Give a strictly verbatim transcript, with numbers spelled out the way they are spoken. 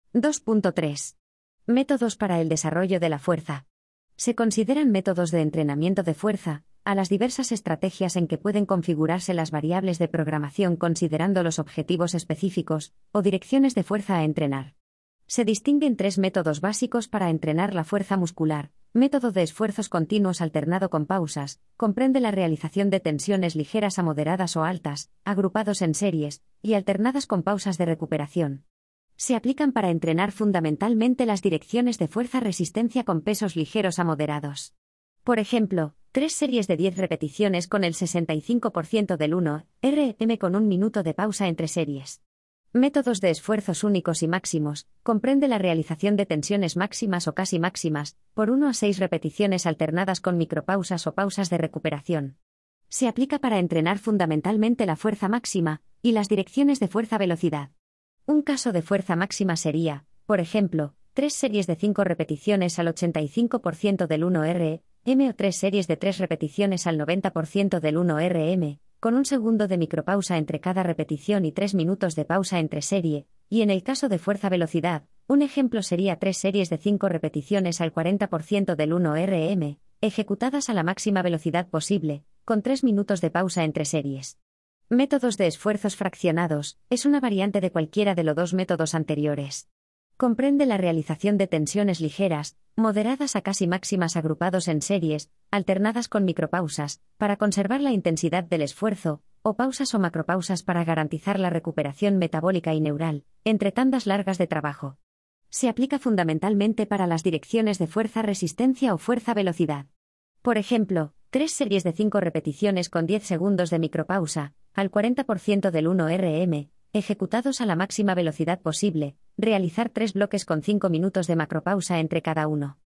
dos punto tres. Métodos para el desarrollo de la fuerza. Se consideran métodos de entrenamiento de fuerza a las diversas estrategias en que pueden configurarse las variables de programación considerando los objetivos específicos o direcciones de fuerza a entrenar. Se distinguen tres métodos básicos para entrenar la fuerza muscular. Método de esfuerzos continuos alternado con pausas, comprende la realización de tensiones ligeras a moderadas o altas, agrupados en series, y alternadas con pausas de recuperación. Se aplican para entrenar fundamentalmente las direcciones de fuerza-resistencia con pesos ligeros a moderados. Por ejemplo, tres series de diez repeticiones con el sesenta y cinco por ciento del uno R M con un minuto de pausa entre series. Métodos de esfuerzos únicos y máximos, comprende la realización de tensiones máximas o casi máximas, por uno a seis repeticiones alternadas con micropausas o pausas de recuperación. Se aplica para entrenar fundamentalmente la fuerza máxima y las direcciones de fuerza-velocidad. Un caso de fuerza máxima sería, por ejemplo, tres series de cinco repeticiones al ochenta y cinco por ciento del uno R M o tres series de tres repeticiones al noventa por ciento del uno R M, con un segundo de micropausa entre cada repetición y tres minutos de pausa entre serie, y en el caso de fuerza-velocidad, un ejemplo sería tres series de cinco repeticiones al cuarenta por ciento del uno R M, ejecutadas a la máxima velocidad posible, con tres minutos de pausa entre series. Métodos de esfuerzos fraccionados, es una variante de cualquiera de los dos métodos anteriores. Comprende la realización de tensiones ligeras, moderadas a casi máximas agrupados en series, alternadas con micropausas, para conservar la intensidad del esfuerzo, o pausas o macropausas para garantizar la recuperación metabólica y neural, entre tandas largas de trabajo. Se aplica fundamentalmente para las direcciones de fuerza-resistencia o fuerza-velocidad. Por ejemplo, tres series de cinco repeticiones con diez segundos de micropausa, al cuarenta por ciento del uno R M, ejecutados a la máxima velocidad posible, realizar tres bloques con cinco minutos de macropausa entre cada uno.